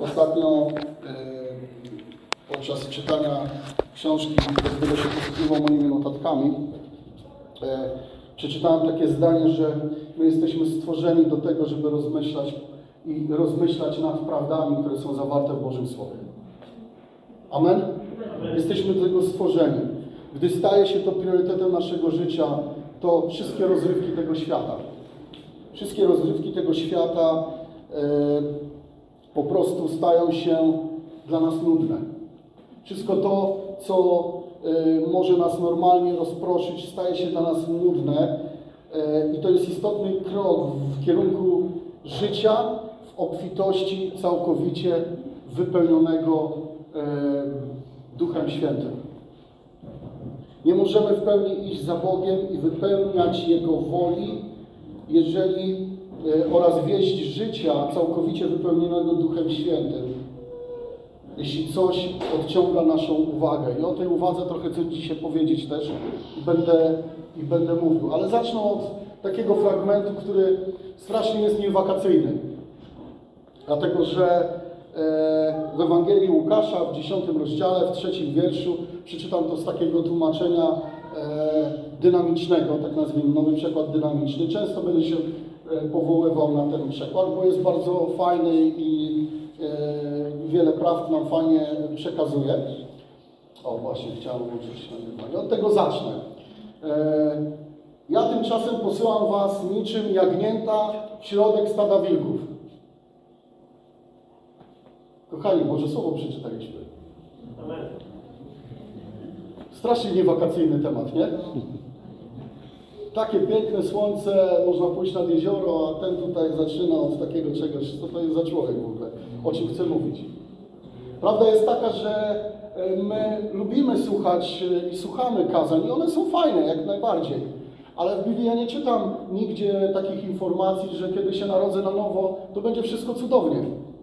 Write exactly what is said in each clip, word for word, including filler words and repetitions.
Ostatnio e, podczas czytania książki, będę się posługiwał moimi notatkami, e, przeczytałem takie zdanie, że my jesteśmy stworzeni do tego, żeby rozmyślać i rozmyślać nad prawdami, które są zawarte w Bożym Słowie. Amen? Amen. Jesteśmy do tego stworzeni. Gdy staje się to priorytetem naszego życia, to wszystkie rozrywki tego świata, wszystkie rozrywki tego świata e, po prostu stają się dla nas nudne. Wszystko to, co e, może nas normalnie rozproszyć, staje się dla nas nudne e, i to jest istotny krok w kierunku życia w obfitości całkowicie wypełnionego e, Duchem Świętym. Nie możemy w pełni iść za Bogiem i wypełniać Jego woli, jeżeli e, oraz wieść życia całkowicie wypełnionego Duchem Świętym, jeśli coś odciąga naszą uwagę. I o tej uwadze trochę chcę dzisiaj powiedzieć też i będę, i będę mówił. Ale zacznę od takiego fragmentu, który strasznie jest niewakacyjny. Dlatego, że w Ewangelii Łukasza w dziesiątym rozdziale, w trzecim wierszu, przeczytam to z takiego tłumaczenia dynamicznego, tak nazwijmy, nowy przekład dynamiczny. Często będę się powoływał na ten przekład, bo jest bardzo fajny i wiele prawd nam fajnie przekazuje. O, właśnie, chciałem włączyć nagrywanie. Od tego zacznę. Ja tymczasem posyłam was niczym jagnięta w środek stada wilków. Kochani, Boże Słowo przeczytaliśmy. Amen. Strasznie niewakacyjny temat, nie? Takie piękne słońce, można pójść nad jezioro, a ten tutaj zaczyna od takiego czegoś. Co to jest za człowiek w ogóle? O czym chcę mówić? Prawda jest taka, że my lubimy słuchać i słuchamy kazań i one są fajne, jak najbardziej. Ale w Biblii ja nie czytam nigdzie takich informacji, że kiedy się narodzę na nowo, to będzie wszystko cudownie.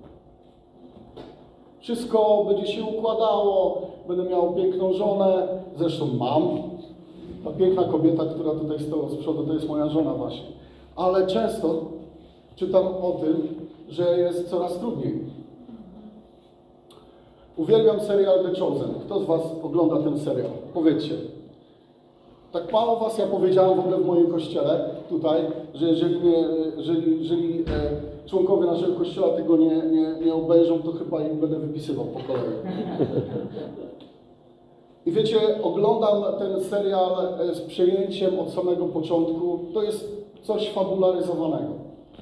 Wszystko będzie się układało, będę miał piękną żonę, zresztą mam. Ta piękna kobieta, która tutaj stała z przodu, to jest moja żona właśnie. Ale często czytam o tym, że jest coraz trudniej. Uwielbiam serial The Chosen. Kto z was ogląda ten serial? Powiedzcie. Tak mało was ja powiedziałem w ogóle w moim kościele tutaj, że jeżeli, nie, jeżeli, jeżeli e, członkowie naszego kościoła tego nie, nie, nie obejrzą, to chyba im będę wypisywał po kolei. I wiecie, oglądam ten serial z przejęciem od samego początku. To jest coś fabularyzowanego.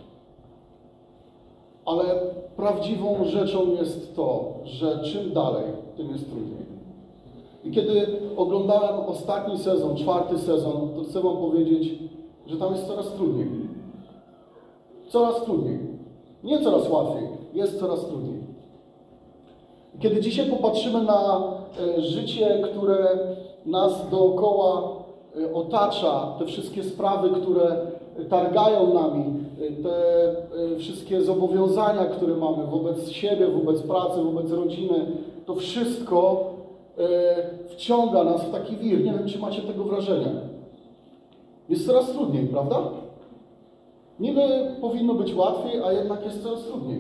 Ale prawdziwą rzeczą jest to, że czym dalej, tym jest trudniej. I kiedy oglądałem ostatni sezon, czwarty sezon, to chcę wam powiedzieć, że tam jest coraz trudniej. Coraz trudniej. Nie coraz łatwiej, jest coraz trudniej. Kiedy dzisiaj popatrzymy na e, życie, które nas dookoła e, otacza, te wszystkie sprawy, które targają nami, e, te e, wszystkie zobowiązania, które mamy wobec siebie, wobec pracy, wobec rodziny, to wszystko e, wciąga nas w taki wir. Nie wiem, czy macie tego wrażenia. Jest coraz trudniej, prawda? Niby powinno być łatwiej, a jednak jest coraz trudniej.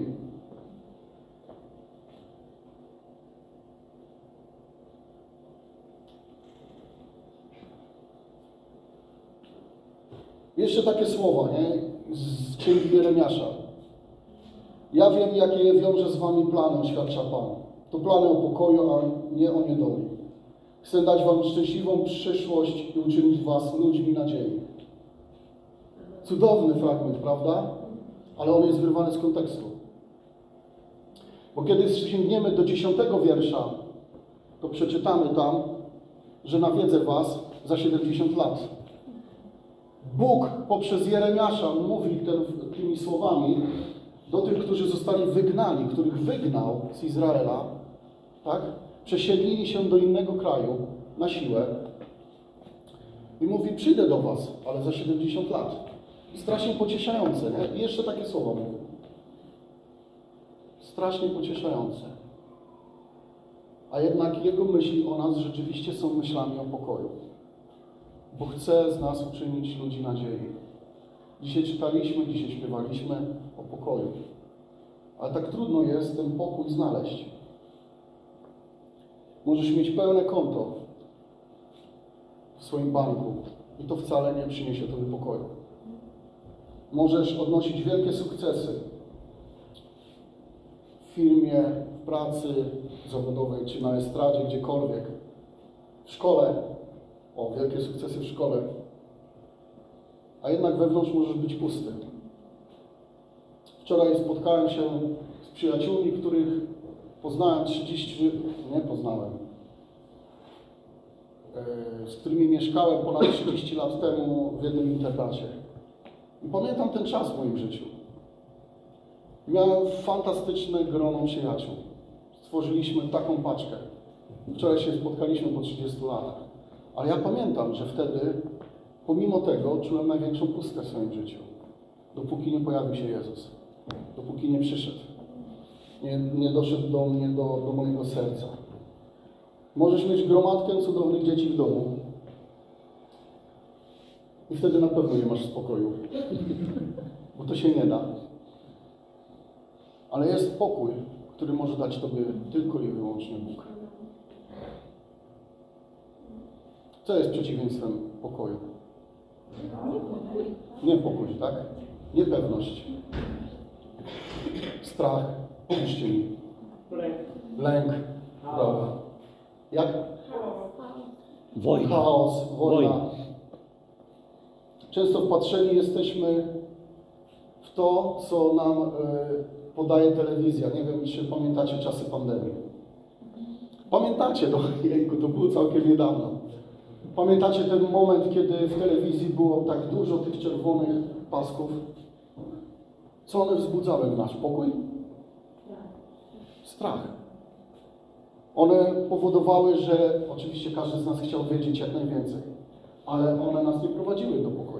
Jeszcze takie słowa, nie? Z księgi Jeremiasza. Ja wiem, jakie wiąże z wami plany, oświadcza Pan. To plany o pokoju, a nie o niedoli. Chcę dać wam szczęśliwą przyszłość i uczynić was ludźmi nadziei. Cudowny fragment, prawda? Ale on jest wyrwany z kontekstu. Bo kiedy sięgniemy do dziesiątego wiersza, to przeczytamy tam, że nawiedzę was za siedemdziesiąt lat. Bóg poprzez Jeremiasza mówi ten, tymi słowami do tych, którzy zostali wygnani, których wygnał z Izraela, tak? Przesiedlili się do innego kraju na siłę i mówi, przyjdę do was, ale za siedemdziesiąt lat. Strasznie pocieszające, nie? I jeszcze takie słowa mówię. Strasznie pocieszające. A jednak Jego myśli o nas rzeczywiście są myślami o pokoju. Bo chce z nas uczynić ludzi nadziei. Dzisiaj czytaliśmy, dzisiaj śpiewaliśmy o pokoju. ale tak trudno jest ten pokój znaleźć. Możesz mieć pełne konto w swoim banku i to wcale nie przyniesie Tobie pokoju. Możesz odnosić wielkie sukcesy w firmie, w pracy zawodowej, czy na estradzie, gdziekolwiek. W szkole, o, wielkie sukcesy w szkole, a jednak wewnątrz możesz być pusty. Wczoraj spotkałem się z przyjaciółmi, których poznałem trzydzieści, nie poznałem, z którymi mieszkałem ponad trzydzieści lat temu w jednym internacie. I pamiętam ten czas w moim życiu. Miałem fantastyczne grono przyjaciół. Stworzyliśmy taką paczkę. Wczoraj się spotkaliśmy po trzydziestu latach. Ale ja pamiętam, że wtedy, pomimo tego, czułem największą pustkę w swoim życiu. Dopóki nie pojawił się Jezus. Dopóki nie przyszedł. Nie, nie doszedł do mnie, do, do mojego serca. Możesz mieć gromadkę cudownych dzieci w domu. I wtedy na pewno nie masz spokoju. Bo to się nie da. Ale jest pokój, który może dać Tobie tylko i wyłącznie Bóg. Co jest przeciwieństwem pokoju? Niepokój. Niepokój, tak? Niepewność. Strach. Pomóżcie mi. Lęk. Lęk. Prawda. Jak? Wojna. Chaos, wojna. Wojna. Często wpatrzeni jesteśmy w to, co nam y, podaje telewizja. Nie wiem, czy pamiętacie czasy pandemii. Pamiętacie, no, jejku, to było całkiem niedawno. Pamiętacie ten moment, kiedy w telewizji było tak dużo tych czerwonych pasków? Co one wzbudzały w nasz pokój? Strach. One powodowały, że oczywiście każdy z nas chciał wiedzieć jak najwięcej, ale one nas nie prowadziły do pokoju.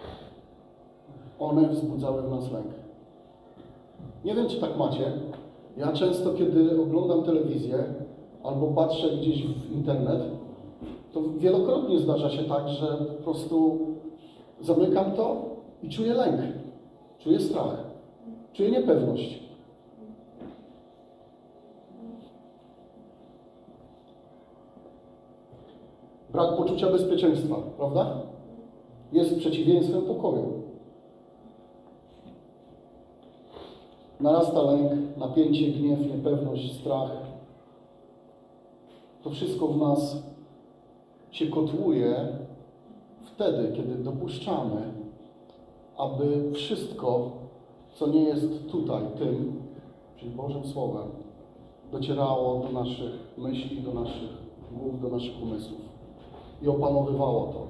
One wzbudzały w nas lęk. Nie wiem, czy tak macie. Ja często, kiedy oglądam telewizję albo patrzę gdzieś w internet, to wielokrotnie zdarza się tak, że po prostu zamykam to i czuję lęk, czuję strach, czuję niepewność. Brak poczucia bezpieczeństwa, prawda? Jest przeciwieństwem pokoju. Narasta lęk, napięcie, gniew, niepewność, strach. To wszystko w nas się kotłuje wtedy, kiedy dopuszczamy, aby wszystko, co nie jest tutaj, tym, czyli Bożym Słowem, docierało do naszych myśli, do naszych głów, do naszych umysłów i opanowywało to.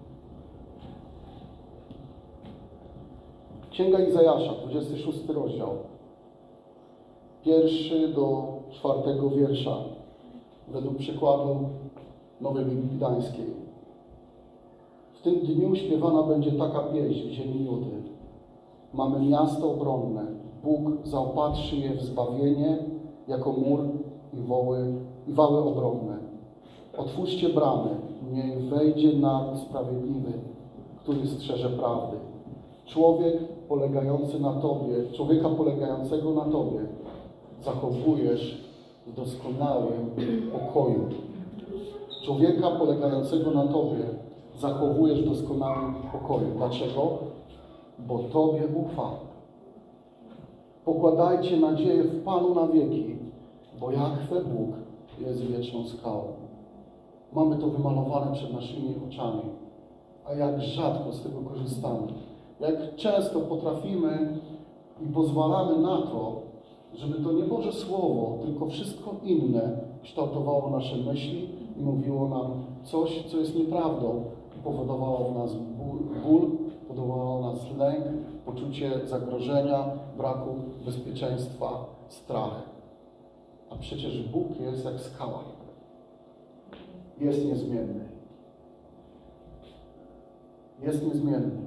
Księga Izajasza, dwudziesty szósty rozdział, pierwszy do czwartego wiersza, według przykładu Nowej Biblii Gdańskiej. W tym dniu śpiewana będzie taka pieśń w ziemi Judy. Mamy miasto obronne. Bóg zaopatrzy je w zbawienie jako mur i woły i wały obronne. Otwórzcie bramy, niech wejdzie naród sprawiedliwy, który strzeże prawdy. Człowiek polegający na Tobie, człowieka polegającego na Tobie, zachowujesz w doskonałym pokoju. Człowieka polegającego na Tobie zachowujesz w doskonałym pokoju. Dlaczego? Bo Tobie ufa. Pokładajcie nadzieję w Panu na wieki, bo Jahwe Bóg jest wieczną skałą. Mamy to wymalowane przed naszymi oczami, a jak rzadko z tego korzystamy. Jak często potrafimy i pozwalamy na to, żeby to nie Boże Słowo, tylko wszystko inne kształtowało nasze myśli i mówiło nam coś, co jest nieprawdą, powodowało w nas ból, ból powodowało w nas lęk, poczucie zagrożenia, braku bezpieczeństwa, strach. A przecież Bóg jest jak skała. Jest niezmienny. Jest niezmienny.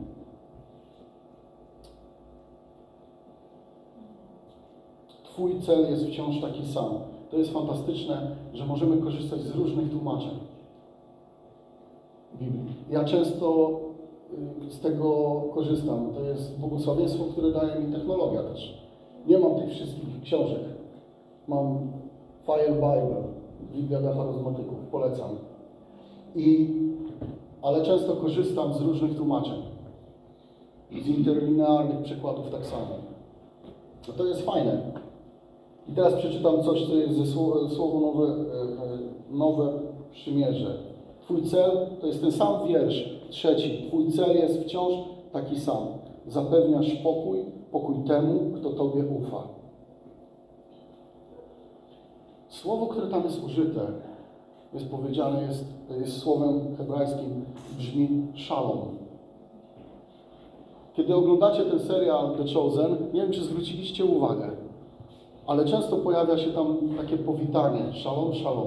Twój cel jest wciąż taki sam. To jest fantastyczne, że możemy korzystać z różnych tłumaczeń Biblii. Ja często z tego korzystam. To jest błogosławieństwo, które daje mi technologia też. Nie mam tych wszystkich książek. Mam Fire Bible, Biblia dla charyzmatyków, polecam. I, ale często korzystam z różnych tłumaczeń. Z interlinearnych przykładów tak samo. No to jest fajne. I teraz przeczytam coś, co jest ze słowo, słowo nowe, e, nowe przymierze. Twój cel to jest ten sam wiersz, trzeci. Twój cel jest wciąż taki sam. Zapewniasz pokój, pokój temu, kto Tobie ufa. Słowo, które tam jest użyte, jest powiedziane, jest, jest słowem hebrajskim, brzmi szalom. Kiedy oglądacie ten serial The Chosen, nie wiem, czy zwróciliście uwagę, ale często pojawia się tam takie powitanie, szalom, szalom.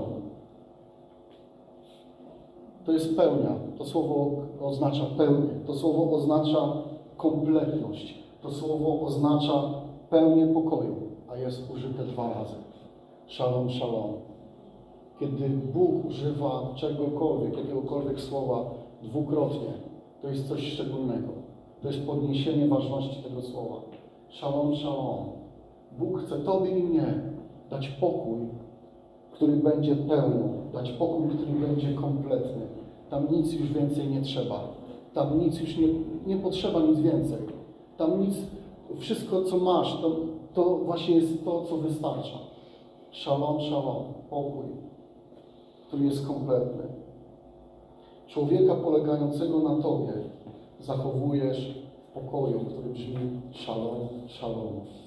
To jest pełnia. To słowo oznacza pełnię. To słowo oznacza kompletność. To słowo oznacza pełnię pokoju, a jest użyte dwa razy. Szalom, szalom. Kiedy Bóg używa czegokolwiek, jakiegokolwiek słowa dwukrotnie, to jest coś szczególnego. To jest podniesienie ważności tego słowa. Szalom, szalom. Bóg chce Tobie i mnie dać pokój, który będzie pełny, dać pokój, który będzie kompletny. Tam nic już więcej nie trzeba. Tam nic już nie, nie potrzeba nic więcej. Tam nic, wszystko co masz, to, to właśnie jest to, co wystarcza. Szalom, szalom, pokój, który jest kompletny. Człowieka polegającego na Tobie zachowujesz w pokoju, który brzmi szalom, szalom.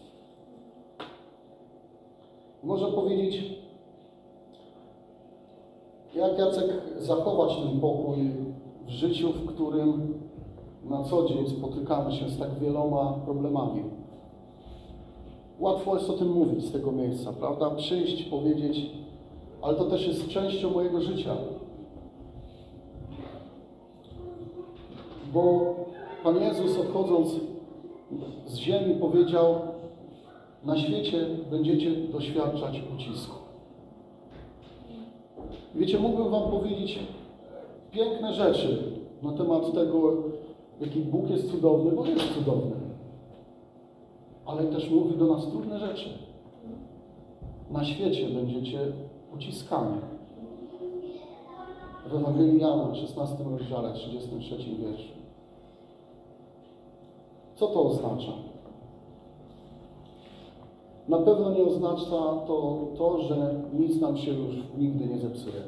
Można powiedzieć, jak Jacek zachować ten pokój w życiu, w którym na co dzień spotykamy się z tak wieloma problemami. Łatwo jest o tym mówić z tego miejsca, prawda? Przyjść, powiedzieć, ale to też jest częścią mojego życia. Bo Pan Jezus, odchodząc z ziemi, powiedział: na świecie będziecie doświadczać ucisku. Wiecie, mógłbym Wam powiedzieć piękne rzeczy na temat tego, jaki Bóg jest cudowny, bo jest cudowny. Ale też mówi do nas trudne rzeczy. Na świecie będziecie uciskani. W Ewangelii Jana, szesnastym rozdziale, trzydziestym trzecim wierszu. Co to oznacza? Na pewno nie oznacza to, to, że nic nam się już nigdy nie zepsuje.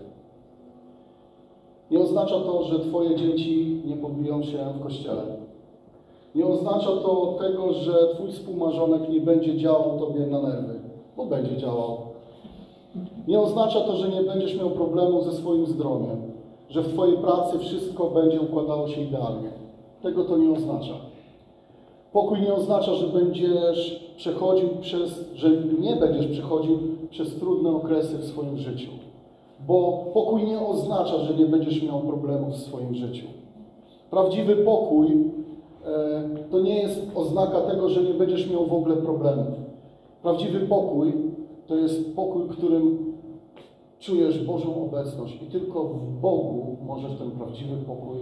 Nie oznacza to, że Twoje dzieci nie pobiją się w kościele. Nie oznacza to tego, że Twój współmarzonek nie będzie działał Tobie na nerwy, bo będzie działał. Nie oznacza to, że nie będziesz miał problemu ze swoim zdrowiem, że w Twojej pracy wszystko będzie układało się idealnie. Tego to nie oznacza. Pokój nie oznacza, że będziesz przechodził przez, że nie będziesz przechodził przez trudne okresy w swoim życiu. Bo pokój nie oznacza, że nie będziesz miał problemów w swoim życiu. Prawdziwy pokój e, to nie jest oznaka tego, że nie będziesz miał w ogóle problemów. Prawdziwy pokój to jest pokój, w którym czujesz Bożą obecność i tylko w Bogu możesz ten prawdziwy pokój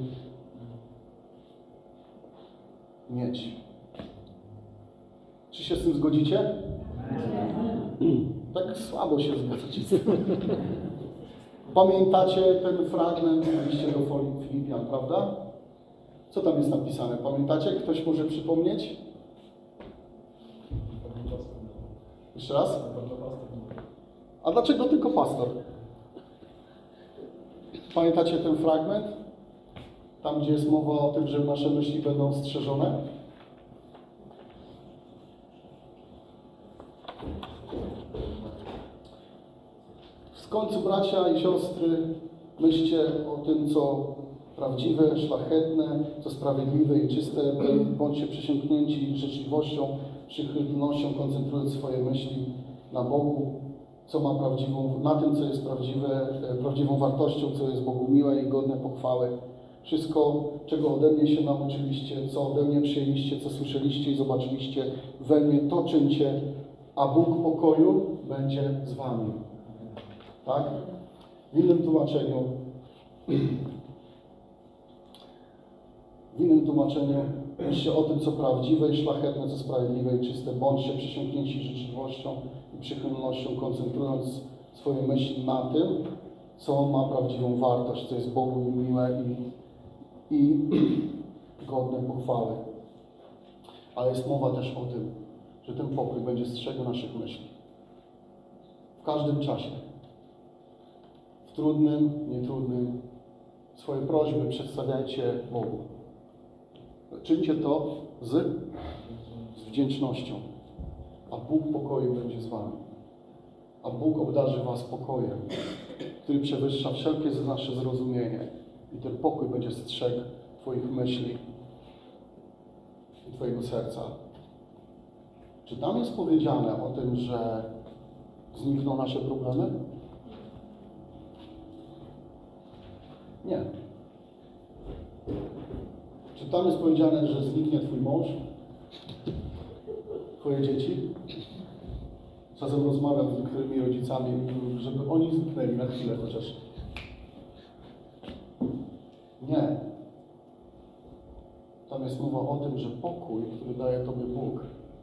mieć. Czy się z tym zgodzicie? Tak słabo się zgodzicie. Pamiętacie ten fragment w liście do Filipian, prawda? Co tam jest napisane? Pamiętacie? Ktoś może przypomnieć? Jeszcze raz? A dlaczego tylko pastor? Pamiętacie ten fragment? Tam, gdzie jest mowa o tym, że nasze myśli będą strzeżone? W końcu, bracia i siostry, myślcie o tym, co prawdziwe, szlachetne, co sprawiedliwe i czyste. Bądźcie przesiąknięci życzliwością, przychylnością, koncentrując swoje myśli na Bogu, co ma prawdziwą, na tym, co jest prawdziwe, prawdziwą wartością, co jest Bogu miłe i godne pochwały. Wszystko, czego ode mnie się nauczyliście, co ode mnie przyjęliście, co słyszeliście i zobaczyliście we mnie, to czyńcie, a Bóg pokoju będzie z wami. Tak? W innym tłumaczeniu, w innym tłumaczeniu Myślcie o tym, co prawdziwe i szlachetne, co sprawiedliwe i czyste. Bądźcie przysiągnięci życzliwością i przychylnością, koncentrując swoje myśli na tym, co ma prawdziwą wartość, co jest Bogu miłe i, i godne pochwały. Ale jest mowa też o tym, że ten pokój będzie strzegł naszych myśli. W każdym czasie. W trudnym, nietrudnym. Swoje prośby przedstawiajcie Bogu. Czyńcie to z, z wdzięcznością. A Bóg pokoju będzie z wami. A Bóg obdarzy was pokojem, który przewyższa wszelkie nasze zrozumienie. I ten pokój będzie strzegł twoich myśli i twojego serca. Czy tam jest powiedziane o tym, że znikną nasze problemy? Nie. Czy tam jest powiedziane, że zniknie twój mąż? Twoje dzieci? Czasem rozmawiam z niektórymi rodzicami, żeby oni zniknęli na chwilę chociaż. Nie. Tam jest mowa o tym, że pokój, który daje Tobie Bóg,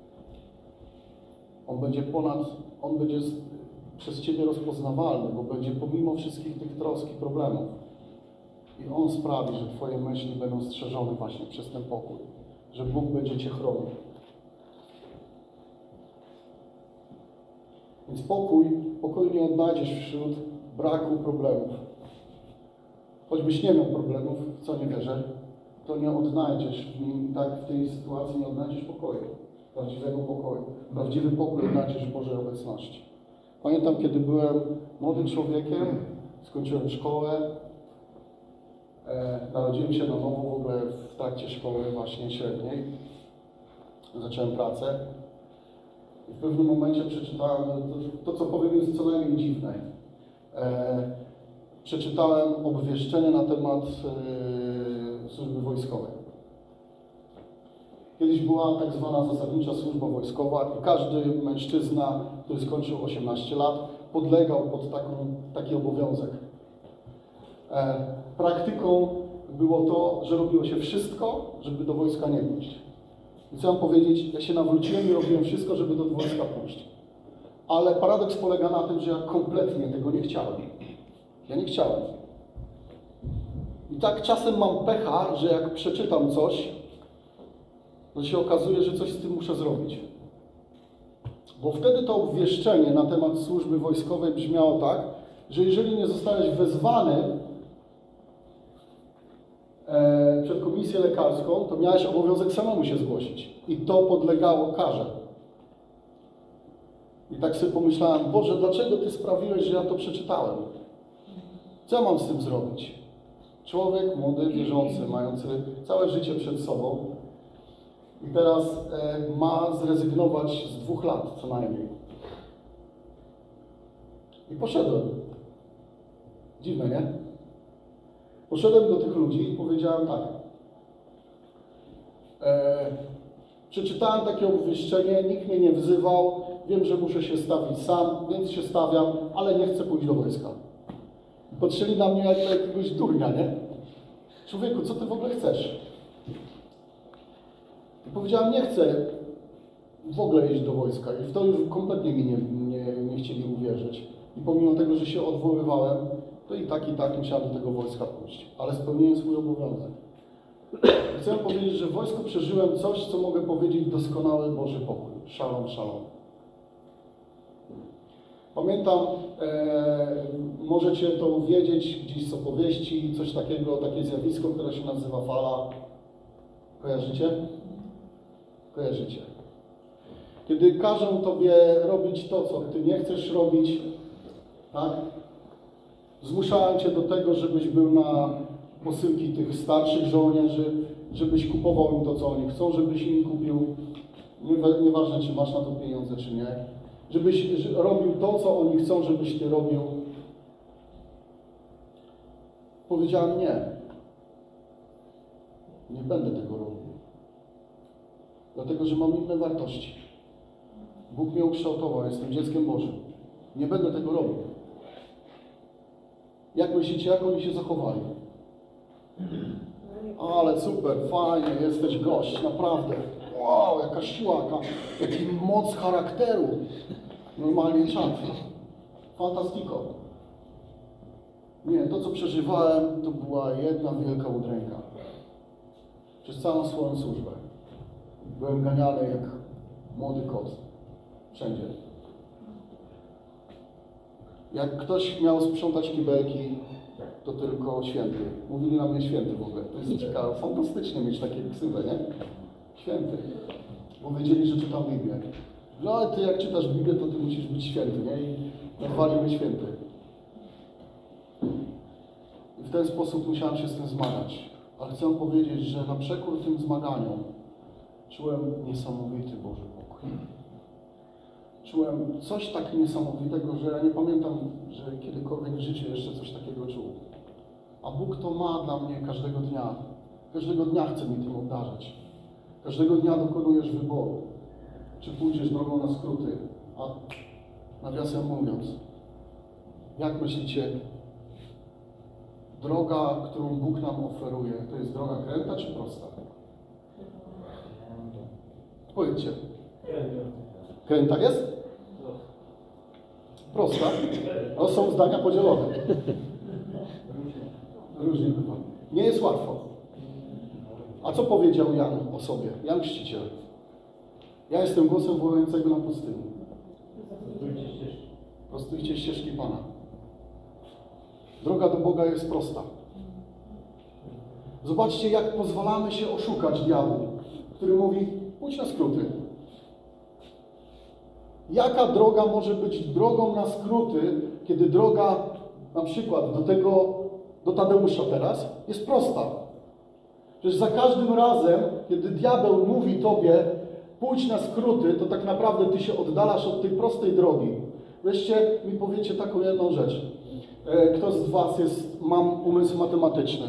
On będzie ponad, On będzie z, przez Ciebie rozpoznawalny, bo będzie pomimo wszystkich tych trosk i problemów. I On sprawi, że Twoje myśli będą strzeżone właśnie przez ten pokój. Że Bóg będzie Cię chronił. Więc pokój, pokoju nie odnajdziesz wśród braku problemów. Choćbyś nie miał problemów, w co nie wierzę, to nie odnajdziesz w nim, tak w tej sytuacji nie odnajdziesz pokoju. Prawdziwego pokoju. Prawdziwy pokój odnajdziesz w Bożej obecności. Pamiętam, kiedy byłem młodym człowiekiem, skończyłem szkołę, e, narodziłem się na nowo w ogóle w trakcie szkoły właśnie średniej. Zacząłem pracę. I w pewnym momencie przeczytałem, to, to co powiem jest co najmniej dziwne. E, przeczytałem obwieszczenie na temat e, służby wojskowej. Kiedyś była tak zwana zasadnicza służba wojskowa i każdy mężczyzna, który skończył osiemnaście lat, podlegał pod taką, taki obowiązek. E, praktyką było to, że robiło się wszystko, żeby do wojska nie pójść. I co mam powiedzieć, ja się nawróciłem i robiłem wszystko, żeby do wojska pójść. Ale paradoks polega na tym, że ja kompletnie tego nie chciałem. Ja nie chciałem. I tak czasem mam pecha, że jak przeczytam coś, to się okazuje, że coś z tym muszę zrobić. Bo wtedy to obwieszczenie na temat służby wojskowej brzmiało tak, że jeżeli nie zostałeś wezwany e, przed komisję lekarską, to miałeś obowiązek samemu się zgłosić. I to podlegało karze. I tak sobie pomyślałem, Boże, dlaczego Ty sprawiłeś, że ja to przeczytałem? Co ja mam z tym zrobić? Człowiek młody, wierzący, mający całe życie przed sobą i teraz e, ma zrezygnować z dwóch lat co najmniej. I poszedłem. Dziwne, nie? Poszedłem do tych ludzi i powiedziałem tak. E, przeczytałem takie obwieszczenie, nikt mnie nie wzywał, wiem, że muszę się stawić sam, więc się stawiam, ale nie chcę pójść do wojska. Patrzyli na mnie jak na jakiegoś durnia, nie? Człowieku, co ty w ogóle chcesz? I powiedziałem, nie chcę w ogóle iść do wojska. I w to już kompletnie mi nie, nie, nie chcieli uwierzyć. I pomimo tego, że się odwoływałem, to i tak, i tak musiałem do tego wojska pójść. Ale spełniłem swój obowiązek. Chcę powiedzieć, że w wojsku przeżyłem coś, co mogę powiedzieć doskonały Boży pokój. Szalom, szalom. Pamiętam, e, możecie to wiedzieć, gdzieś z opowieści, coś takiego, takie zjawisko, które się nazywa fala. Kojarzycie? Kojarzycie. Kiedy każą Tobie robić to, co Ty nie chcesz robić, tak? Zmuszają Cię do tego, żebyś był na posyłki tych starszych żołnierzy, żebyś kupował im to, co oni chcą, żebyś im kupił, nieważne, czy masz na to pieniądze, czy nie. Żebyś robił to, co oni chcą, żebyś Ty robił. Powiedziałem nie. Nie będę tego robił. Dlatego, że mam inne wartości. Bóg mnie ukształtował, jestem dzieckiem Bożym. Nie będę tego robił. Jak myślicie, jak oni się zachowali? Ale super, fajnie, jesteś gość, naprawdę. Wow, jaka siła, jaka, jaki moc charakteru. Normalnie czat. Fantastico. Nie, to co przeżywałem, to była jedna wielka udręka. Przez całą swoją służbę. Byłem ganiany jak młody kot. Wszędzie. Jak ktoś miał sprzątać kibelki, to tylko święty. Mówili na mnie święty w ogóle. To jest ciekawe, fantastycznie mieć takie ksywę, nie? Święty. Bo wiedzieli, że czytam Biblię. No ale ty jak czytasz Biblię, to ty musisz być święty, nie? I nazwali mnie święty. I w ten sposób musiałem się z tym zmagać. Ale chcę powiedzieć, że na przekór tym zmaganiom czułem niesamowity Boży pokój. Czułem coś tak niesamowitego, że ja nie pamiętam, że kiedykolwiek w życiu jeszcze coś takiego czuł. A Bóg to ma dla mnie każdego dnia. Każdego dnia chce mi tym obdarzać. Każdego dnia dokonujesz wyboru. Czy pójdziesz drogą na skróty? A nawiasem mówiąc, jak myślicie, droga, którą Bóg nam oferuje, to jest droga kręta czy prosta? Powiedzcie. Kręta jest? Prosta? No są zdania podzielone. Różnie bywa. Nie jest łatwo. A co powiedział Jan o sobie? Jan Chrzciciel. Ja jestem głosem wołającego na pustyni. Prostujcie ścieżki Pana. Droga do Boga jest prosta. Zobaczcie, jak pozwalamy się oszukać diabłu, który mówi, pójdź na skróty. Jaka droga może być drogą na skróty, kiedy droga na przykład do tego, do Tadeusza teraz, jest prosta? Przecież za każdym razem, kiedy diabeł mówi tobie, pójdź na skróty, to tak naprawdę ty się oddalasz od tej prostej drogi. Weźcie mi powiecie taką jedną rzecz. Kto z was jest, mam umysł matematyczny?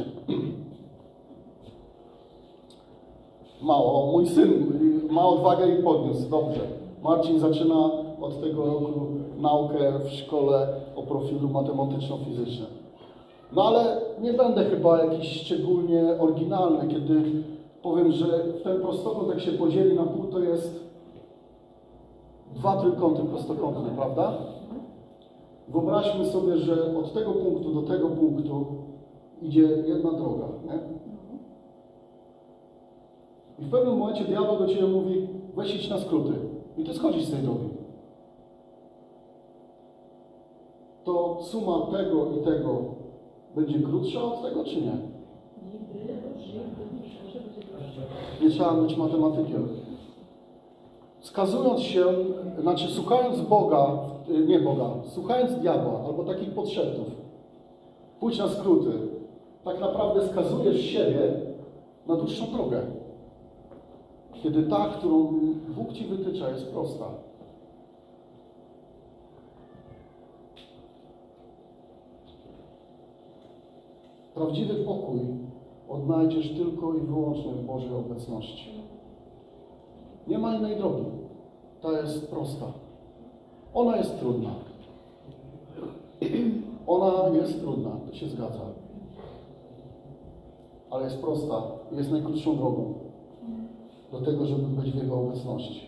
Mało. Mój syn ma odwagę i podniósł. Dobrze. Marcin zaczyna od tego roku naukę w szkole o profilu matematyczno-fizycznym. No ale nie będę chyba jakiś szczególnie oryginalny, kiedy powiem, że ten prostokąt, jak się podzieli na pół, to jest dwa trójkąty prostokątne, prawda? Wyobraźmy sobie, że od tego punktu do tego punktu idzie jedna droga, nie? I w pewnym momencie diabeł do ciebie mówi, weź idź na skróty. I ty schodzisz z tej drogi. To suma tego i tego będzie krótsza od tego, czy nie? Nie trzeba być matematykiem. Skazując się, znaczy słuchając Boga, nie Boga, słuchając diabła albo takich podszeptów, pójdź na skróty, tak naprawdę skazujesz siebie na dłuższą drogę. Kiedy ta, którą Bóg ci wytycza, jest prosta. Prawdziwy pokój odnajdziesz tylko i wyłącznie w Bożej obecności. Nie ma innej drogi. Ta jest prosta. Ona jest trudna. Ona jest trudna, to się zgadza. Ale jest prosta i jest najkrótszą drogą do tego, żeby być w Jego obecności.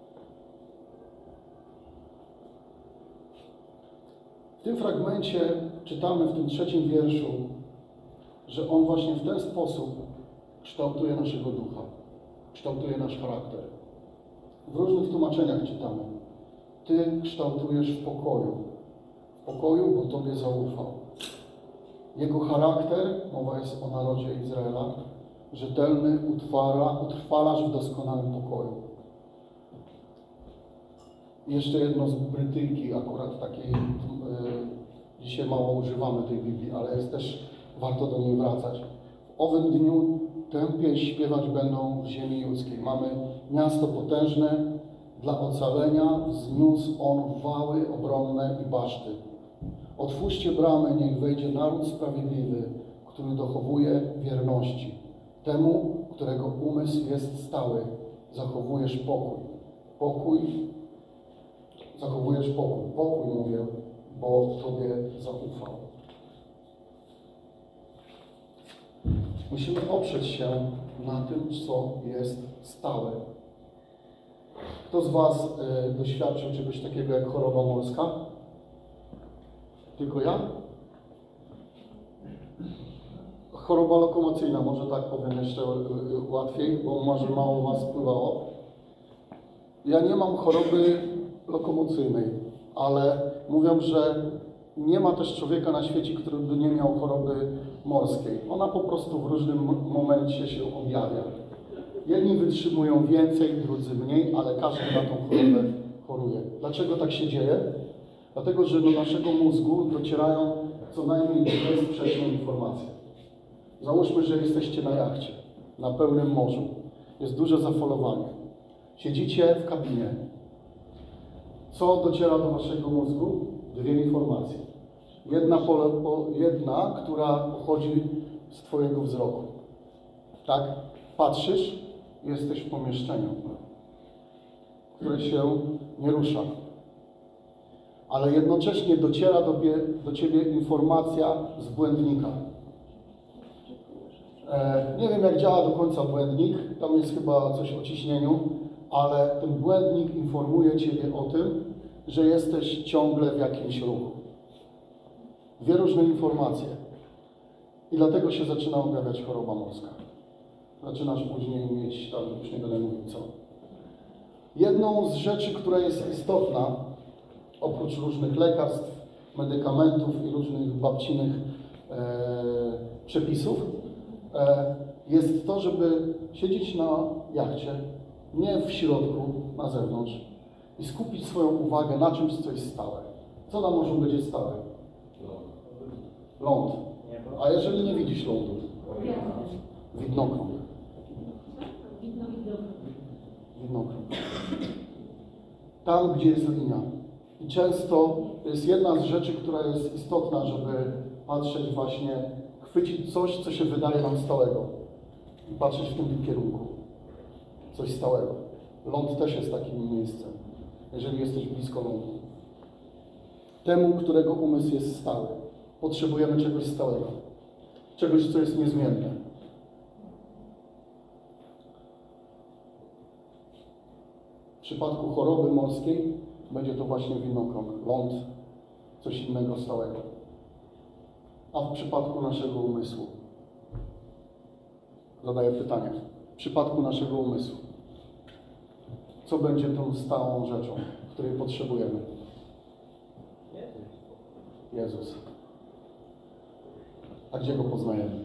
W tym fragmencie czytamy w tym trzecim wierszu, że On właśnie w ten sposób kształtuje naszego ducha, kształtuje nasz charakter. W różnych tłumaczeniach czytamy. Ty kształtujesz w pokoju. W pokoju, bo Tobie zaufał. Jego charakter, mowa jest o narodzie Izraela, rzetelny, utrwala, utrwalasz w doskonałym pokoju. I jeszcze jedno z Brytyjki, akurat takiej, yy, dzisiaj mało używamy tej Biblii, ale jest też, warto do niej wracać. W owym dniu tę pieśń śpiewać będą w ziemi ludzkiej. Mamy miasto potężne, dla ocalenia wzniósł On wały obronne i baszty. Otwórzcie bramy, niech wejdzie naród sprawiedliwy, który dochowuje wierności. Temu, którego umysł jest stały, zachowujesz pokój. Pokój, zachowujesz pokój. Pokój mówię, bo Tobie zaufał. Musimy oprzeć się na tym, co jest stałe. Kto z Was y, doświadczył czegoś takiego jak choroba morska? Tylko ja? Choroba lokomocyjna, może tak powiem jeszcze y, y, łatwiej, bo może mało Was wpływało. Ja nie mam choroby lokomocyjnej, ale mówią, że nie ma też człowieka na świecie, który by nie miał choroby morskiej. Ona po prostu w różnym momencie się objawia. Jedni wytrzymują więcej, drudzy mniej, ale każdy na tą chorobę choruje. Dlaczego tak się dzieje? Dlatego, że do naszego mózgu docierają co najmniej dwie sprzeczne informacje. Załóżmy, że jesteście na jachcie, na pełnym morzu. Jest duże zafalowanie. Siedzicie w kabinie. Co dociera do waszego mózgu? Dwie informacje. Jedna, pole, po, jedna, która pochodzi z twojego wzroku. Tak? Patrzysz, jesteś w pomieszczeniu, które się nie rusza. Ale jednocześnie dociera do, do ciebie informacja z błędnika. E, nie wiem, jak działa do końca błędnik, tam jest chyba coś o ciśnieniu, ale ten błędnik informuje ciebie o tym, że jesteś ciągle w jakimś ruchu. Dwie różne informacje. I dlatego się zaczyna objawiać choroba morska. Zaczynasz później mieć, tam już nie będę mówił co. Jedną z rzeczy, która jest istotna, oprócz różnych lekarstw, medykamentów i różnych babcinych e, przepisów, e, jest to, żeby siedzieć na jachcie, nie w środku, na zewnątrz i skupić swoją uwagę na czymś, co jest stałe. Co na morzu będzie stałe? Ląd. A jeżeli nie widzisz lądu? Widnokrąg. Widnokrąg. Tam, gdzie jest linia. I często to jest jedna z rzeczy, która jest istotna, żeby patrzeć właśnie, chwycić coś, co się wydaje nam stałego i patrzeć w tym kierunku. Coś stałego. Ląd też jest takim miejscem, jeżeli jesteś blisko lądu. Temu, którego umysł jest stały. Potrzebujemy czegoś stałego. Czegoś, co jest niezmienne. W przypadku choroby morskiej będzie to właśnie widnokrąg, ląd, coś innego stałego. A w przypadku naszego umysłu, zadaję pytanie, w przypadku naszego umysłu, co będzie tą stałą rzeczą, której potrzebujemy? Jezus. A gdzie Go poznajemy?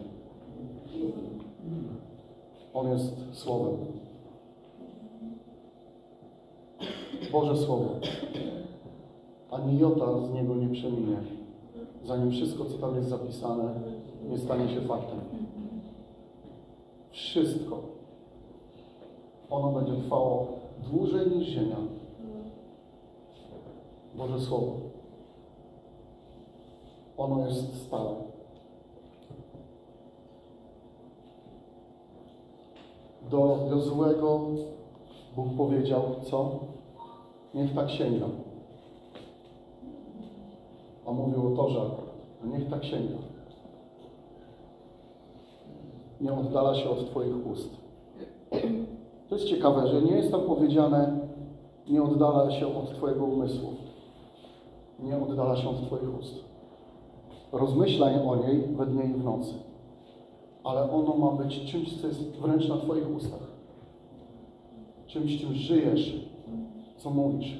On jest Słowem. Boże Słowo. Ani jota z Niego nie przeminie, zanim wszystko, co tam jest zapisane, nie stanie się faktem. Wszystko. Ono będzie trwało dłużej niż ziemia. Boże Słowo. Ono jest stałe. Do Jozuego Bóg powiedział, co? Niech tak sięga. A mówił o Torze akurat. Niech tak sięga. Nie oddala się od Twoich ust. To jest ciekawe, że nie jest tam powiedziane, nie oddala się od Twojego umysłu. Nie oddala się od Twoich ust. Rozmyślaj o niej we dnie i w nocy. Ale ono ma być czymś, co jest wręcz na Twoich ustach. Czymś, czym żyjesz, co mówisz.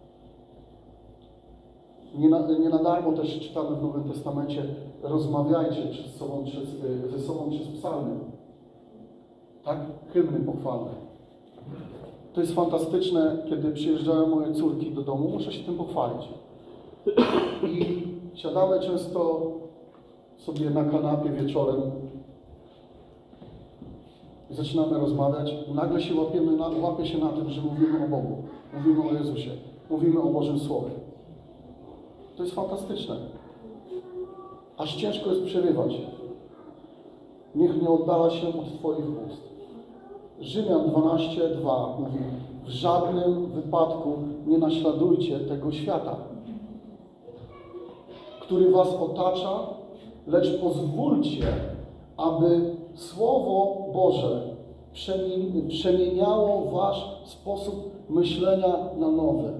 Nie na, nie na darmo też czytamy w Nowym Testamencie, rozmawiajcie przed sobą, przez, ze sobą przez psalmy. Tak? Hymny pochwalne. To jest fantastyczne, kiedy przyjeżdżają moje córki do domu, muszę się tym pochwalić. I siadamy często sobie na kanapie wieczorem i zaczynamy rozmawiać. Nagle się łapiemy na, łapie się na tym, że mówimy o Bogu, mówimy o Jezusie, mówimy o Bożym Słowie. To jest fantastyczne. Aż ciężko jest przerywać. Niech nie oddala się od Twoich ust. Rzymian dwanaście, dwa mówi: w żadnym wypadku nie naśladujcie tego świata, który was otacza, lecz pozwólcie, aby Słowo Boże przemi- przemieniało wasz sposób myślenia na nowy.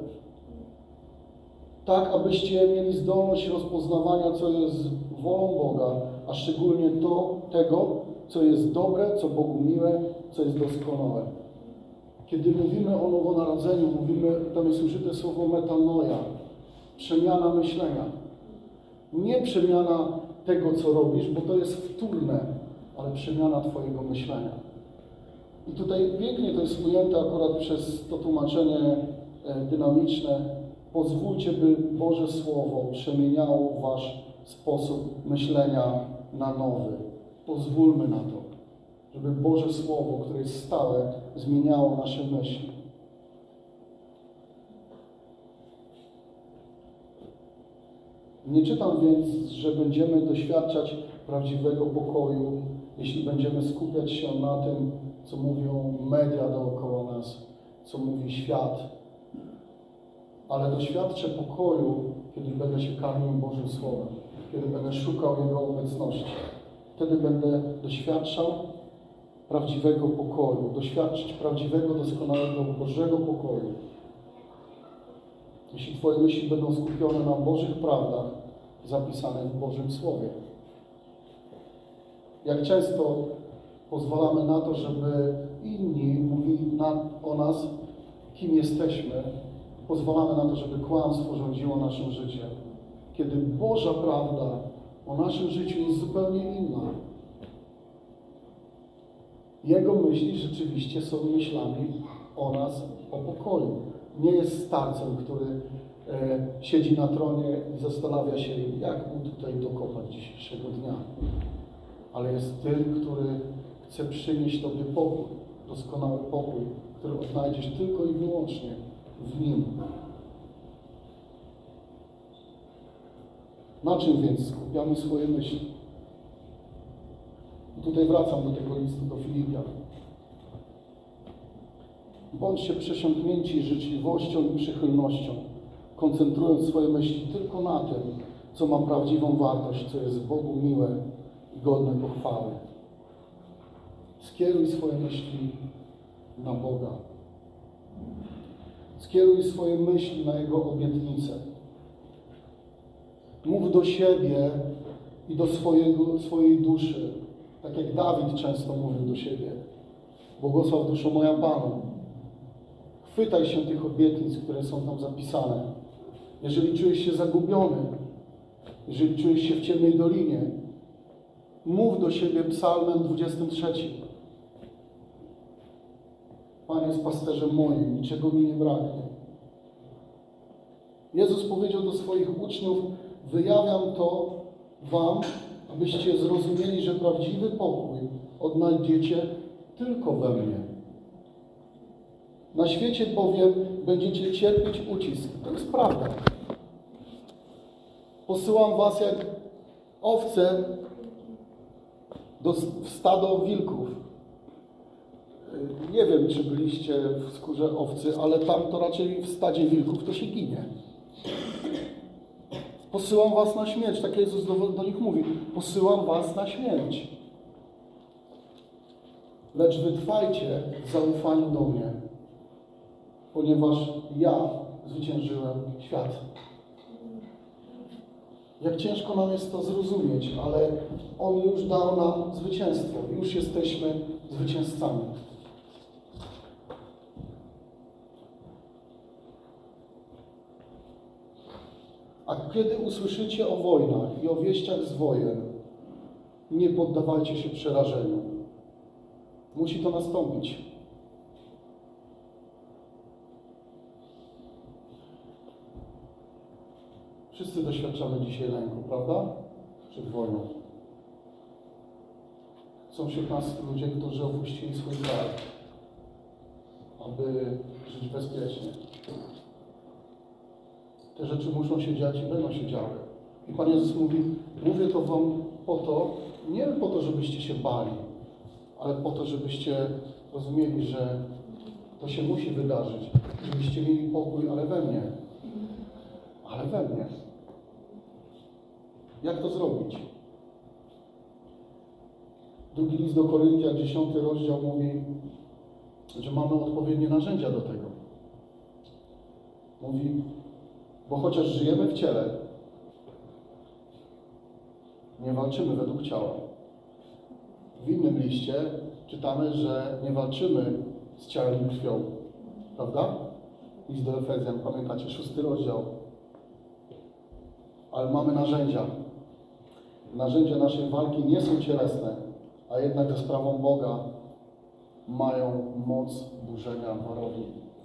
Tak, abyście mieli zdolność rozpoznawania, co jest wolą Boga, a szczególnie to, tego, co jest dobre, co Bogu miłe, co jest doskonałe. Kiedy mówimy o nowonarodzeniu, mówimy, tam jest użyte słowo metanoia, przemiana myślenia. Nie przemiana tego, co robisz, bo to jest wtórne, ale przemiana twojego myślenia. I tutaj pięknie to jest ujęte akurat przez to tłumaczenie dynamiczne. Pozwólcie, by Boże Słowo przemieniało wasz sposób myślenia na nowy. Pozwólmy na to, żeby Boże Słowo, które jest stałe, zmieniało nasze myśli. Nie czytam więc, że będziemy doświadczać prawdziwego pokoju, jeśli będziemy skupiać się na tym, co mówią media dookoła nas, co mówi świat. Ale doświadczę pokoju, kiedy będę się karmił Bożym Słowem, kiedy będę szukał Jego obecności. Wtedy będę doświadczał prawdziwego pokoju, doświadczyć prawdziwego, doskonałego Bożego pokoju. Jeśli Twoje myśli będą skupione na Bożych prawdach zapisanych w Bożym Słowie. Jak często pozwalamy na to, żeby inni mówili na, o nas, kim jesteśmy, pozwalamy na to, żeby kłamstwo rządziło naszym życiem, kiedy Boża prawda o naszym życiu jest zupełnie inna. Jego myśli rzeczywiście są myślami o nas, o pokoju. Nie jest starcem, który e, siedzi na tronie i zastanawia się, jak mu tutaj dokopać dzisiejszego dnia. Ale jest tym, który chce przynieść Tobie pokój, doskonały pokój, który odnajdziesz tylko i wyłącznie w Nim. Na czym więc skupiamy swoje myśli? I tutaj wracam do tego listu do Filipian. Bądźcie przesiąknięci życzliwością i przychylnością, koncentrując swoje myśli tylko na tym, co ma prawdziwą wartość, co jest Bogu miłe i godne pochwały. Skieruj swoje myśli na Boga. Skieruj swoje myśli na Jego obietnice. Mów do siebie i do swojego, swojej duszy, tak jak Dawid często mówił do siebie. Błogosław duszo moja Panu. Chwytaj się tych obietnic, które są tam zapisane. Jeżeli czujesz się zagubiony, jeżeli czujesz się w ciemnej dolinie, mów do siebie psalmem dwudziestym trzecim. Pan jest pasterzem moim, niczego mi nie braknie. Jezus powiedział do swoich uczniów, wyjawiam to wam, abyście zrozumieli, że prawdziwy pokój odnajdziecie tylko we mnie. Na świecie bowiem będziecie cierpieć ucisk. To jest prawda. Posyłam was jak owce do, w stado wilków. Nie wiem, czy byliście w skórze owcy, ale tam to raczej w stadzie wilków to się ginie. Posyłam was na śmierć. Tak Jezus do, do nich mówi. Posyłam was na śmierć. Lecz wytrwajcie w zaufaniu do mnie, ponieważ ja zwyciężyłem świat. Jak ciężko nam jest to zrozumieć, ale On już dał nam zwycięstwo. Już jesteśmy zwycięzcami. A kiedy usłyszycie o wojnach i o wieściach z wojen, nie poddawajcie się przerażeniu. Musi to nastąpić. Wszyscy doświadczamy dzisiaj lęku, prawda? Przed wojną. Są wśród nas ludzie, którzy opuścili swój kraj, aby żyć bezpiecznie. Te rzeczy muszą się dziać i będą się działy. I Pan Jezus mówi, mówię to wam po to, nie po to, żebyście się bali, ale po to, żebyście rozumieli, że to się musi wydarzyć, żebyście mieli pokój, ale we mnie. Ale we mnie. Jak to zrobić? Drugi list do Koryntian, dziesiąty rozdział mówi, że mamy odpowiednie narzędzia do tego. Mówi, bo chociaż żyjemy w ciele, nie walczymy według ciała. W innym liście czytamy, że nie walczymy z ciałem i krwią. Prawda? List do Efezjan, pamiętacie, szósty rozdział. Ale mamy narzędzia. Narzędzia naszej walki nie są cielesne, a jednak za sprawą Boga mają moc burzenia warowni.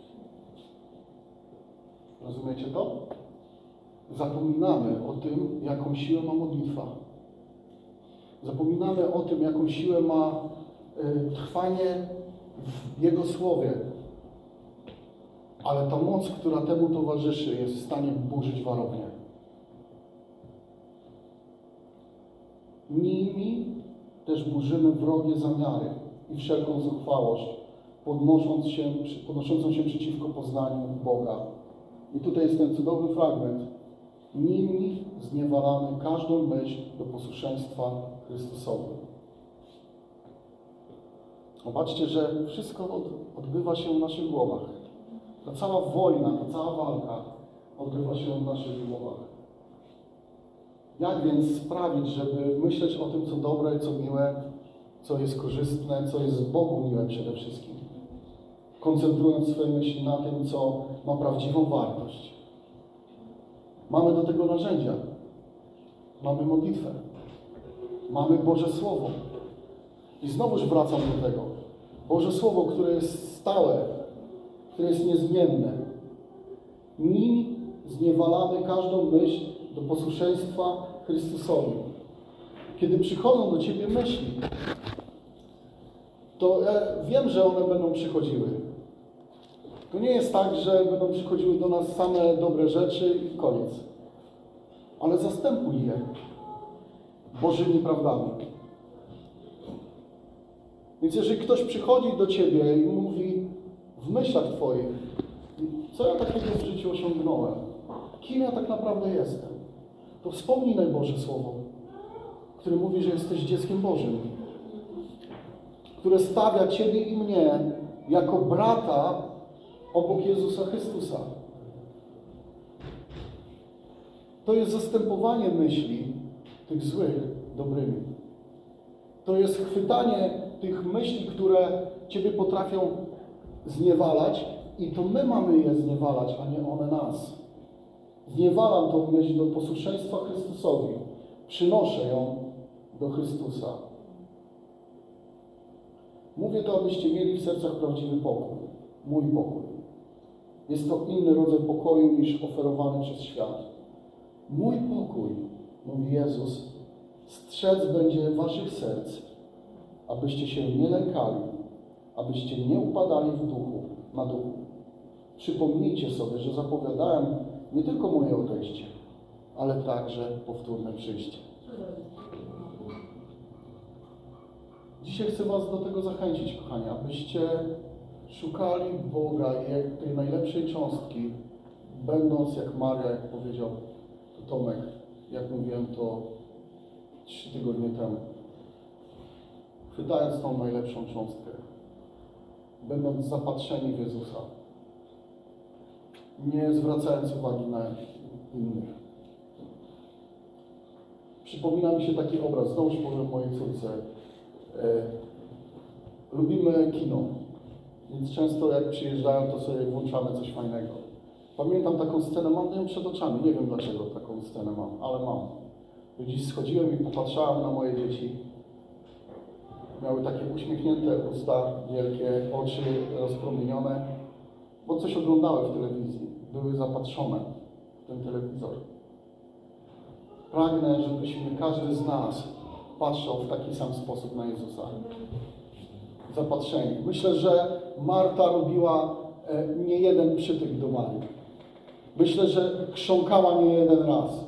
Rozumiecie to? Zapominamy o tym, jaką siłę ma modlitwa. Zapominamy o tym, jaką siłę ma y, trwanie w Jego Słowie. Ale ta moc, która temu towarzyszy, jest w stanie burzyć warownię. Nimi też burzymy wrogie zamiary i wszelką zuchwałość, podnosząc się, podnoszącą się przeciwko poznaniu Boga. I tutaj jest ten cudowny fragment. Nimi zniewalamy każdą myśl do posłuszeństwa Chrystusowi. Zobaczcie, że wszystko odbywa się w naszych głowach. Ta cała wojna, ta cała walka odbywa się w naszych głowach. Jak więc sprawić, żeby myśleć o tym, co dobre, co miłe, co jest korzystne, co jest Bogu miłe przede wszystkim? Koncentrując swoje myśli na tym, co ma prawdziwą wartość. Mamy do tego narzędzia. Mamy modlitwę. Mamy Boże Słowo. I znowuż wracam do tego. Boże Słowo, które jest stałe, które jest niezmienne. Nim zniewalamy każdą myśl do posłuszeństwa Chrystusowi. Kiedy przychodzą do Ciebie myśli, to ja wiem, że one będą przychodziły. To nie jest tak, że będą przychodziły do nas same dobre rzeczy i koniec. Ale zastępuj je Bożymi prawdami. Więc jeżeli ktoś przychodzi do Ciebie i mówi w myślach Twoich, co ja takiego w życiu osiągnąłem? Kim ja tak naprawdę jestem? To wspomnij Boże Słowo, które mówi, że jesteś dzieckiem Bożym, które stawia Ciebie i mnie jako brata obok Jezusa Chrystusa. To jest zastępowanie myśli, tych złych, dobrymi. To jest chwytanie tych myśli, które Ciebie potrafią zniewalać i to my mamy je zniewalać, a nie one nas. Zniewalam tą myśl do posłuszeństwa Chrystusowi. Przynoszę ją do Chrystusa. Mówię to, abyście mieli w sercach prawdziwy pokój. Mój pokój. Jest to inny rodzaj pokoju niż oferowany przez świat. Mój pokój, mówi Jezus, strzec będzie waszych serc, abyście się nie lękali, abyście nie upadali w duchu, na duchu. Przypomnijcie sobie, że zapowiadałem nie tylko moje odejście, ale także powtórne przyjście. Dzisiaj chcę was do tego zachęcić, kochani, abyście szukali Boga i tej najlepszej cząstki, będąc jak Maria, jak powiedział Tomek, jak mówiłem to trzy tygodnie temu. Chwytając tą najlepszą cząstkę, będąc zapatrzeni w Jezusa, nie zwracając uwagi na innych. Przypomina mi się taki obraz, znowuż powiem mojej córce. E, lubimy kino, więc często jak przyjeżdżają, to sobie włączamy coś fajnego. Pamiętam taką scenę, mam ją przed oczami, nie wiem dlaczego taką scenę mam, ale mam. Dziś schodziłem i popatrzałem na moje dzieci. Miały takie uśmiechnięte usta, wielkie oczy rozpromienione, bo coś oglądały w telewizji. Były zapatrzone w ten telewizor. Pragnę, żebyśmy, każdy z nas patrzał w taki sam sposób na Jezusa. Zapatrzeni. Myślę, że Marta robiła e, nie jeden przytyk do Marii. Myślę, że chrząkała nie jeden raz.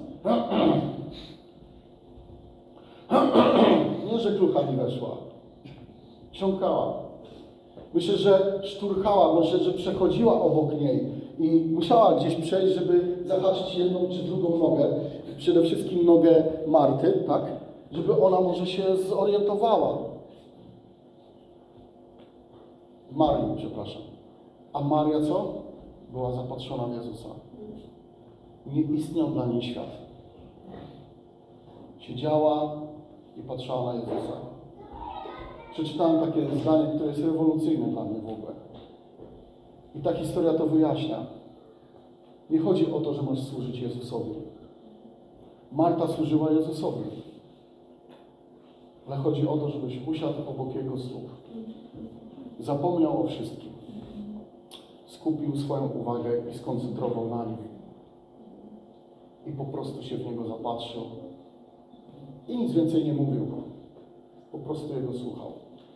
Nie, że klucha nie weszła. Chrząkała. Myślę, że szturchała, myślę, że przechodziła obok niej i musiała gdzieś przejść, żeby zahaczyć jedną czy drugą nogę. Przede wszystkim nogę Marty, tak? Żeby ona może się zorientowała. Marii, przepraszam. A Maria co? Była zapatrzona w Jezusa. Nie istniał dla niej świat. Siedziała i patrzała na Jezusa. Przeczytałem takie zdanie, które jest rewolucyjne dla mnie w ogóle. I ta historia to wyjaśnia. Nie chodzi o to, że masz służyć Jezusowi. Marta służyła Jezusowi. Ale chodzi o to, żebyś usiadł obok Jego stóp. Zapomniał o wszystkim. Skupił swoją uwagę i skoncentrował na Nim. I po prostu się w Niego zapatrzył. I nic więcej nie mówił. Po prostu Jego słuchał.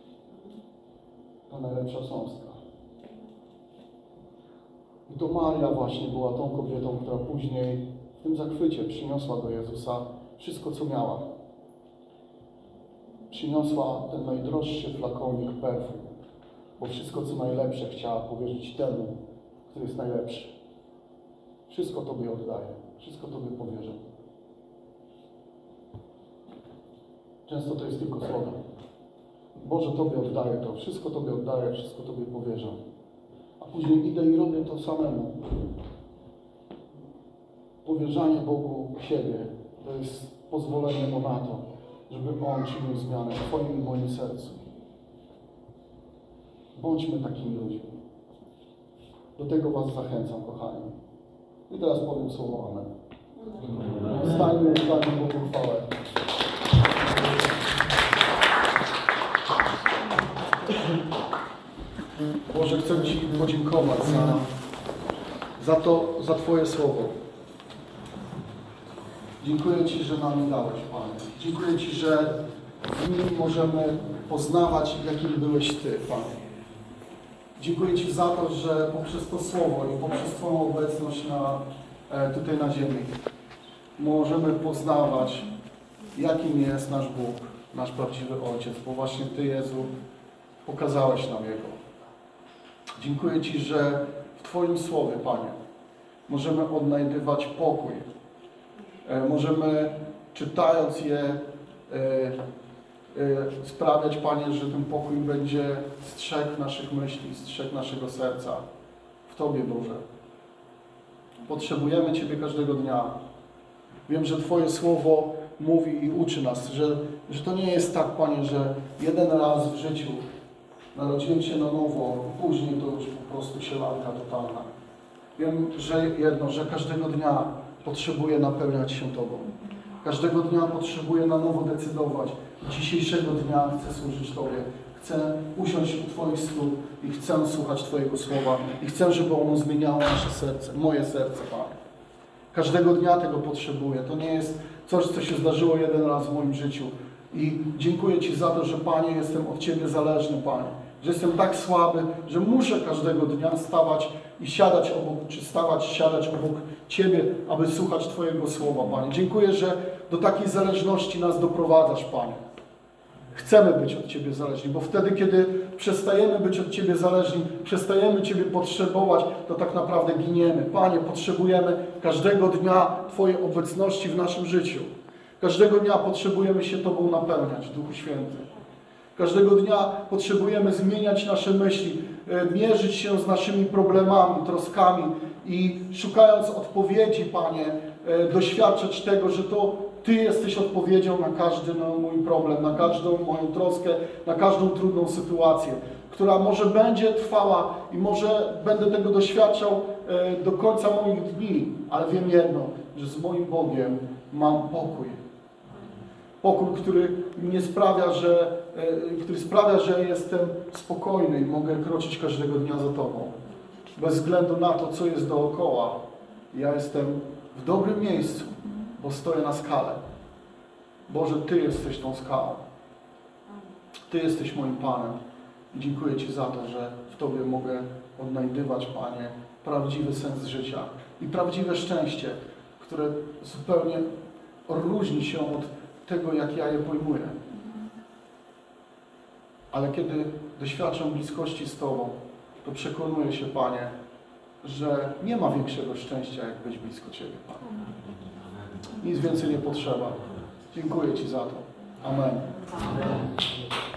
To najlepsza cząstka. I to Maria właśnie była tą kobietą, która później w tym zachwycie przyniosła do Jezusa wszystko, co miała. Przyniosła ten najdroższy flakonik perfum, bo wszystko, co najlepsze, chciała powierzyć temu, który jest najlepszy. Wszystko Tobie oddaję, wszystko Tobie powierzę. Często to jest tylko słowo. Boże, Tobie oddaję to, wszystko Tobie oddaję, wszystko Tobie powierzam. A później idę i robię to samemu. Powierzanie Bogu siebie to jest pozwolenie Mu na to, żeby On czynił zmianę w Twoim i moim sercu. Bądźmy takimi ludźmi. Do tego Was zachęcam, kochani. I teraz powiem słowo Amen. Stańmy, oddajmy Bogu chwałę. Boże, chcę Ci podziękować za, za to, za Twoje słowo. Dziękuję Ci, że nam je dałeś, Panie. Dziękuję Ci, że w nim możemy poznawać, jakim byłeś Ty, Panie. Dziękuję Ci za to, że poprzez to słowo i poprzez Twoją obecność na, e, tutaj na ziemi możemy poznawać, jakim jest nasz Bóg, nasz prawdziwy Ojciec, bo właśnie Ty, Jezu, pokazałeś nam Jego. Dziękuję Ci, że w Twoim Słowie, Panie, możemy odnajdywać pokój. E, możemy, czytając je, e, e, sprawiać, Panie, że ten pokój będzie strzegł naszych myśli, strzegł naszego serca. W Tobie, Boże. Potrzebujemy Ciebie każdego dnia. Wiem, że Twoje Słowo mówi i uczy nas, że, że to nie jest tak, Panie, że jeden raz w życiu narodziłem się na nowo, później to już po prostu sielanka totalna. Wiem, że jedno, że każdego dnia potrzebuję napełniać się Tobą. Każdego dnia potrzebuję na nowo decydować. Dzisiejszego dnia chcę służyć Tobie. Chcę usiąść u Twoich stóp i chcę słuchać Twojego Słowa. I chcę, żeby ono zmieniało nasze serce, moje serce, Panie. Każdego dnia tego potrzebuję. To nie jest coś, co się zdarzyło jeden raz w moim życiu. I dziękuję Ci za to, że Panie, jestem od Ciebie zależny, Panie. Że jestem tak słaby, że muszę każdego dnia stawać i siadać obok, czy stawać, siadać obok Ciebie, aby słuchać Twojego Słowa, Panie. Dziękuję, że do takiej zależności nas doprowadzasz, Panie. Chcemy być od Ciebie zależni, bo wtedy, kiedy przestajemy być od Ciebie zależni, przestajemy Ciebie potrzebować, to tak naprawdę giniemy. Panie, potrzebujemy każdego dnia Twojej obecności w naszym życiu. Każdego dnia potrzebujemy się Tobą napełniać, Duchu Święty. Każdego dnia potrzebujemy zmieniać nasze myśli, mierzyć się z naszymi problemami, troskami i szukając odpowiedzi, Panie, doświadczać tego, że to Ty jesteś odpowiedzią na każdy mój problem, na każdą moją troskę, na każdą trudną sytuację, która może będzie trwała i może będę tego doświadczał do końca moich dni, ale wiem jedno, że z moim Bogiem mam pokój. Pokój, który mnie sprawia, że, który sprawia, że jestem spokojny i mogę kroczyć każdego dnia za Tobą. Bez względu na to, co jest dookoła, ja jestem w dobrym miejscu, bo stoję na skale. Boże, Ty jesteś tą skałą. Ty jesteś moim Panem. I dziękuję Ci za to, że w Tobie mogę odnajdywać, Panie, prawdziwy sens życia i prawdziwe szczęście, które zupełnie różni się od tego, jak ja je pojmuję. Ale kiedy doświadczam bliskości z Tobą, to przekonuję się, Panie, że nie ma większego szczęścia, jak być blisko Ciebie, Panie. Nic więcej nie potrzeba. Dziękuję Ci za to. Amen. Amen.